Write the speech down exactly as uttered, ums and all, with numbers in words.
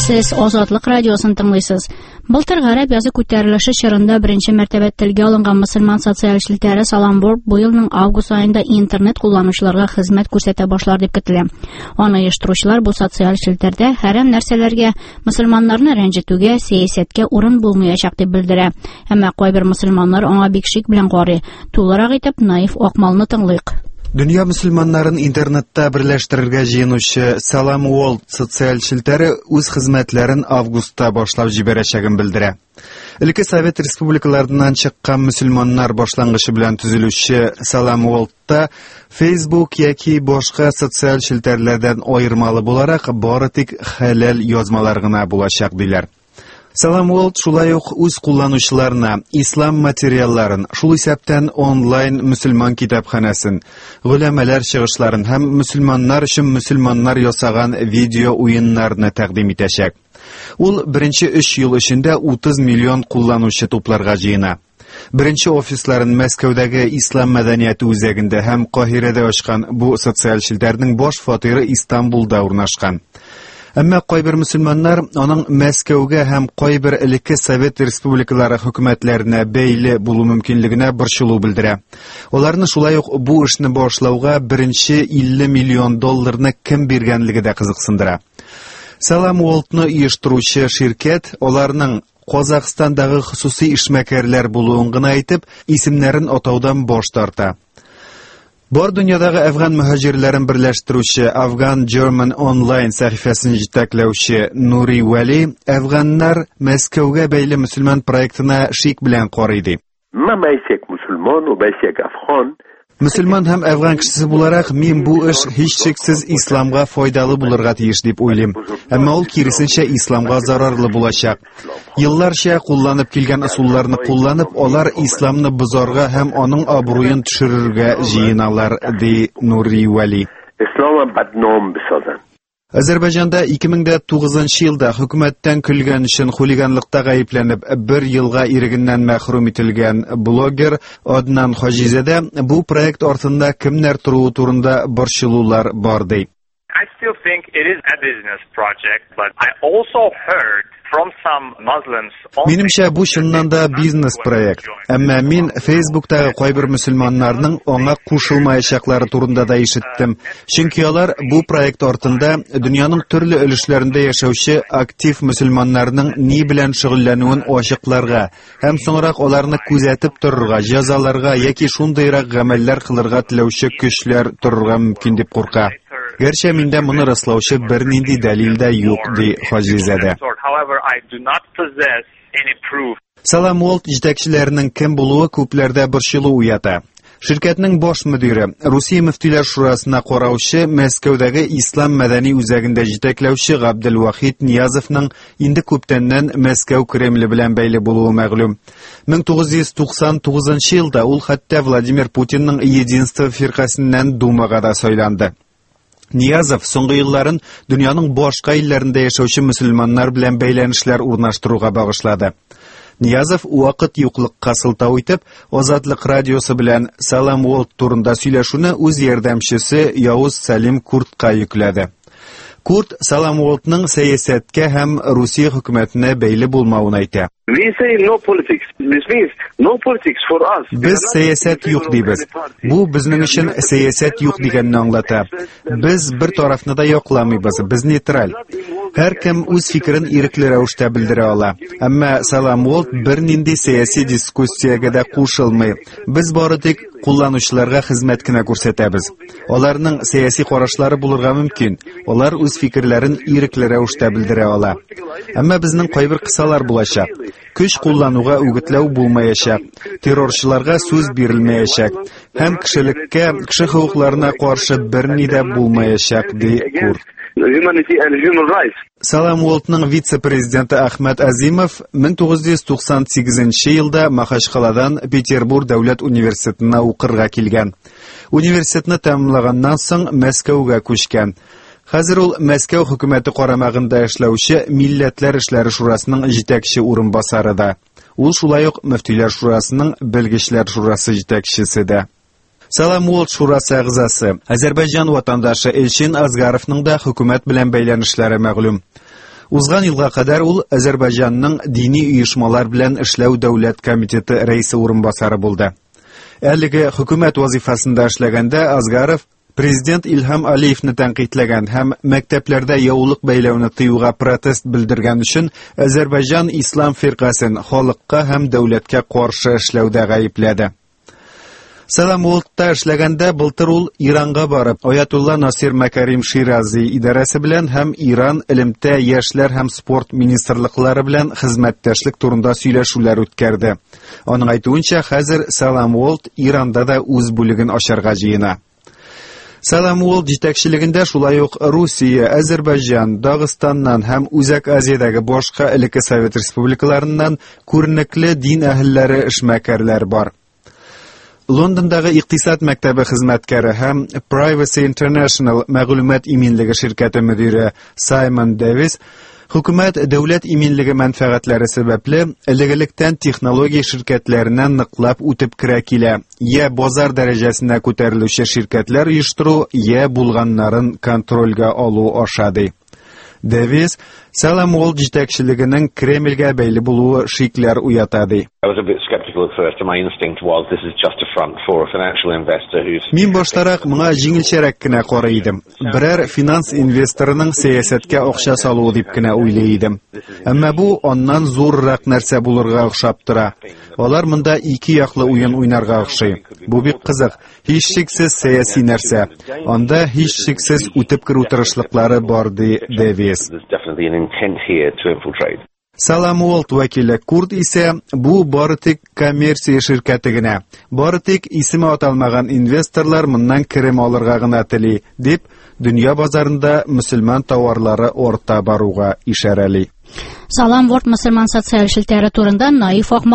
Сез Азатлык радиосын тыңлыйсыз. Былтыр гарәп язы күтәрелеше чорында беренче мәртәбә телгә алынган мөселман социаль шелтәре Саламборд бу елның август айында интернет кулланучыларга хезмәт күрсәтә башлар дип көтелә. Аны оештыручылар бу социаль шелтәрдә хәрәм нәрсәләргә, мөселманнарны рәнҗетүгә, сәясәткә урын булмаячак дип белдерә. Әмма кайбер мөселманнар аңа бик шик белән карый. Тулырак итеп Наиф Акмалны тыңлыйк. Дөнья мөселманнарын интернетта берләштерергә җыенучы Салам World социаль шелтәре үз хезмәтләрен августта башлап җибәрәчәген белдерә. Элекке Совет республикаларыннан чыккан мөселманнар башлангычы белән төзелүче Салам World'та Facebook яки башка социаль шелтәрләрдән аермалы буларак бары тик хәләл язмалар гына булачак диләр. Салам World шулай ук үз кулланучыларына ислам материалларын, шул исәптән онлайн мөселман китапханәсен, гөләмәләр чыгышларын һәм мөселманнар өчен мөселманнар ясаган видео уеннарны тәкъдим итәчәк. Ул беренче өч ел эчендә утыз миллион кулланучы тупларга җыена. Беренче офисларын Мәскәүдәге ислам мәдәнияте үзәгендә һәм Каһирәдә ачкан бу социаль шелтәрнең баш фатиры Истанбулда урнашкан. Әмма кайбер мөселманнар аның Мәскәүгә һәм кайбер элекке Совет республикалары хөкүмәтләренә бәйле булу мөмкинлегенә борчылу белдерә. Аларны шулай ук бу эшне башлауга беренче илле миллион долларны кем биргәнлеге дә кызыксындыра. Салам World'ны оештыручы ширкәт аларның Казакъстандагы хусусый эшмәкәрләр булуын гына әйтеп, исемнәрен атаудан баш тарта. Бар дөньядагы афган мөхаҗирләрен берләштерүче Afghan German Online сәхифәсен җитәкләүче Нури Вали афганнар Мәскәүгә бәйле мөселман проектына шик белән карый ди. Мөселман һәм афган кешесе буларак мин бу эш һичшиксез исламга файдалы булырга тиеш дип уйлыйм. Әмма ул киресенчә исламга зарарлы булачак. Елларча кулланып килгән ысулларны кулланып, алар исламны бозарга һәм аның абруен төшерергә җыеналар, ди Нури Вали. Азәрбайҗанда ике мең тугызынчы елда хөкүмәттән көлгән өчен хулиганлыкта гаепләнеп бер елга ирегеннән мәхрүм ителгән блогер Аднан Хаҗизәдә бу проект артында кемнәр торуы турында борчылулар бар ди. I still think it is a business project, but I also heard from some Muslims. Минемчә бу чыннан да бизнес проект. Әмма мин Facebook'тагы кайбер мөселманнарның аңа кушылмаячаклары турында да ишеттем. Чөнки алар бу проект артында дөньяның төрле өлешләрендә яшәүче актив мөселманнарның ни белән шөгыльләнүен ачыкларга һәм соңрак аларны күзәтеп торырга, җәзаларга яки шундыйрак гамәлләр кылырга теләүче көчләр торырга мөмкин дип курка. Гәрчә миндә моны раслаучы бернинди дәлил дә юк, ди Хаҗизәдә. Салам World җитәкчеләренең кем булуы күпләрдә борчылу уята. Ширкәтнең баш мөдире, Русия мөфтиләр шурасына караучы Мәскәүдәге ислам мәдәни үзәгендә җитәкләүче Габделвахид Ниязовның инде күптәннән Мәскәү Кремле белән бәйле булуы мәгълүм. мең тугыз йөз туксан тугызынчы елда ул хәтта Владимир Путинның Единство фиркасыннан Думага да сайланды. Ниязов соңгы елларын дөньяның башка илләрендә яшәүче мөселманнар белән бәйләнешләр урнаштыруга багышлады. Ниязов вакыт юклыкка сылтау итеп, Азатлык радиосы белән Салам World турында сөйләшүне үз ярдәмчесе Явыз Сәлим Куртка йөкләде. Курт Салам World'ның сәясәткә һәм Русия хөкүмәтенә бәйле булмавын әйтә. Без сәясәт юк дибез. Бу безнең өчен сәясәт юк дигәнне аңлата. Без бер тарафны да якламыйбыз, без нейтраль. Һәркем үз фикерен ирекле рәвештә белдерә ала. Әмма Салам World бернинди сәяси дискуссиягә дә кушылмый. Без бары тик кулланучыларга хезмәт кенә күрсәтәбез. Аларның сәяси карашлары булырга мөмкин. Алар үз фикерләрен ирекле рәвештә белдерә ала. Әмма безнең кайбер кысалар булачак. Көч куллануга үгетләү булмаячак, террорчыларга сүз бирелмәячәк һәм кешелеккә, кеше хукукларына каршы берни дә булмаячак, ди Курт. Салам World'ның вице-президенты Ахмад Азимов мең тугыз йөз туксан сигезенче елда Махачкаладан Петербург дәүләт университетына укырга килгән. Университетны тәмамлаганнан соң Мәскәүгә күчкән. Хәзер ул Мәскәү хөкүмәте карамагында эшләүче Милләтләр эшләре шурасының җитәкче урынбасары да. Ул шулай ук Мөфтиләр шурасының Белгечләр шурасы җитәкчесе дә. Салам World шурасы әгъзасы, Азәрбайҗан ватандашы Эльчин Азгаровның да хөкүмәт белән бәйләнешләре мәгълүм. Узган елга кадәр ул Азәрбайҗанның дини оешмалар белән эшләү дәүләт комитеты рәисе урынбасары булды. Әлеге хөкүмәт вазифасында эшләгәндә Азгаров Президент Илһам Алиевны тәнкыйтьләгән һәм мәктәпләрдә яулык бәйләүне тыюга протест белдергән өчен Азәрбайҗан ислам фиркасын халыкка һәм дәүләткә каршы эшләүдә гаепләде. Салам Уолтта эшләгәндә былтыр ул Иранга барып, Аятулла Насир Макарим Ширази идарәсе белән һәм Иран элемтә яшьләр һәм спорт министрлыклары белән хезмәттәшлек турында сөйләшүләр үткәрде. Аның әйтүенчә, хәзер Салам Уолт Иранда да үз бүлеген ачарга җыена. Салам Уолт җитәкчелегендә шулай ук Русия, Азәрбайҗан, Дагыстаннан һәм Үзәк Азиядәге башка элекке Совет республикаларыннан күренекле дин әһелләре эшмәкәрләр бар. Лондондагы икътисад мәктәбе хезмәткәре һәм Privacy International мәгълүмат иминлеге ширкәте мөдире Саймон Дэвис хөкүмәт дәүләт иминлеге мәнфәгатьләре сәбәпле элегелектән технология ширкәтләреннән ныклап үтеп керә килә. Я базар дәрәҗәсенә күтәрелүче ширкәтләр оештыру, я булганнарын контрольгә алу ашады. Дэвис Салам Уолт җитәкчелегенең Кремльгә бәйле булуы шикләр уята ди. Мин баштарак моңа җиңелчәрәк кенә карый идем. Берәр финанс инвесторының сәясәткә акча салуы дип кенә уйлый идем. Әмма бу аннан зуррак нәрсә булырга охшап тора. Алар монда ике яклы уен уйнарга охшый. Бу бик кызык. Һичшиксез сәяси нәрсә. Анда һичшиксез үтеп керү тырышлыклары бар ди Дэвис. Салам Уолт вәкиле Курд исә бу бары тик коммерция ширкәте генә. Бары тик исеме аталмаган инвесторлар моннан керем алырга гына тели, дип дөнья базарында мөселман товарлары орта баруга ишарәли. Салам Уолт мөселман социаль шелтәре турында наив